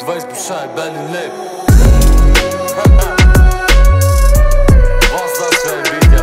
Du weißt Bescheid, Berlin lebt. Was das für ein Beat, ja,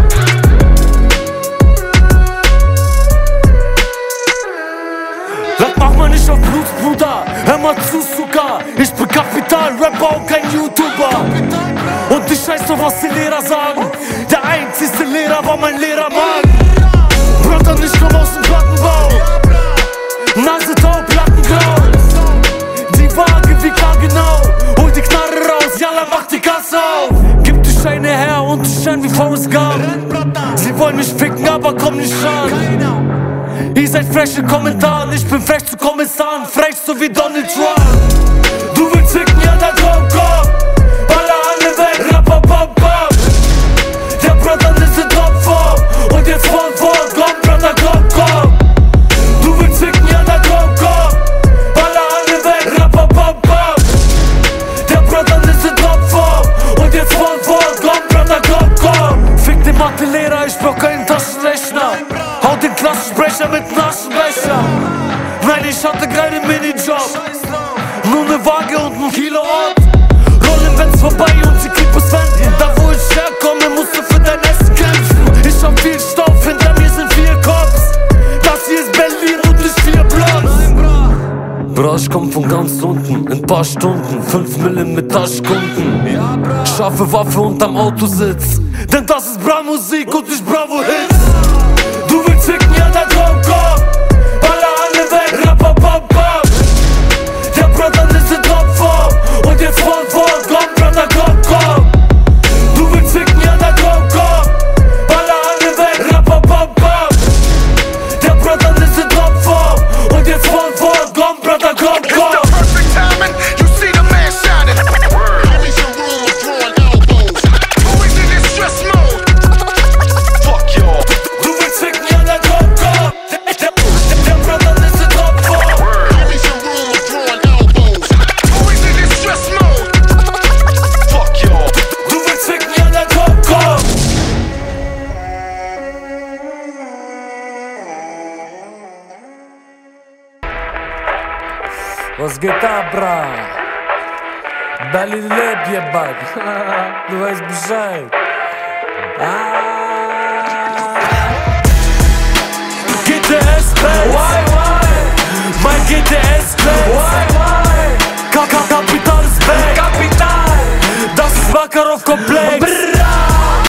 Das macht man nicht auf Blut, Bruder. Hör mal zu, Zucker. Ich bin Kapital, Rapper und kein YouTuber. Und ich weiß doch, was die Lehrer sagen. Der einzigste Lehrer war mein Lehrermann. Bruder, ich komm aus dem Plattenbau. Nase taub, Plattengrau. Die Waage wie genau. Hol die Knarre raus, Jalla, mach die Kasse auf. Gib die Scheine her und die Scheine wie Forrest Gump. Sie wollen mich ficken, aber komm nicht ran. Ihr seid frech in Kommentaren, ich bin frech zu Kommissaren, frech so wie Donald Trump. Du willst ficken, ja dann komm. Alle weg, Rapper, bam, bam. Der Brother ist in Topform und jetzt von komm, Brother, komm. Du willst ficken, ja dann komm. Alle weg, Rapper, bam, bam. Der Brother ist in Topform und jetzt von komm, Brother, komm. Fick den Mathelehrer, ich brauch keinen Taschenrechner. Hau den Klassensprecher mit dem Aschenbecher. Nein, ich hatte keinen Minijob. Nur ne Waage und ein Kilo Ort. Rollen, wenn's vorbei und die Clipos wenden. Da wo ich herkomme, musst du für dein Essen kämpfen. Ich hab viel Stoff, hinter mir sind 4 Cops. Das hier ist Berlin und nicht 4 Blocks. Bro, ich komm von ganz unten, in paar Stunden 5 Millen mit Taschkunden. Scharfe Waffe unterm Autositz. Denn das ist Bra-Musik und nicht Bravo-Hits. Du willst ficken, ja dann komm. Alle weg, Rapper, bam, bam. Der Brother ist in Topform und jetzt von komm, Brother, komm. Du willst ficken, ja dann komm. Alle weg, Rapper, bam, bam. Der Brother ist in Topform und jetzt von komm, Brother, komm. Was geht ab, bra? Berlin lebt, ihr Bug. Du weißt Bescheid. GTS-Bass. Mein GTS-Bass. Kapital ist back. Das ist Makarov-Komplex.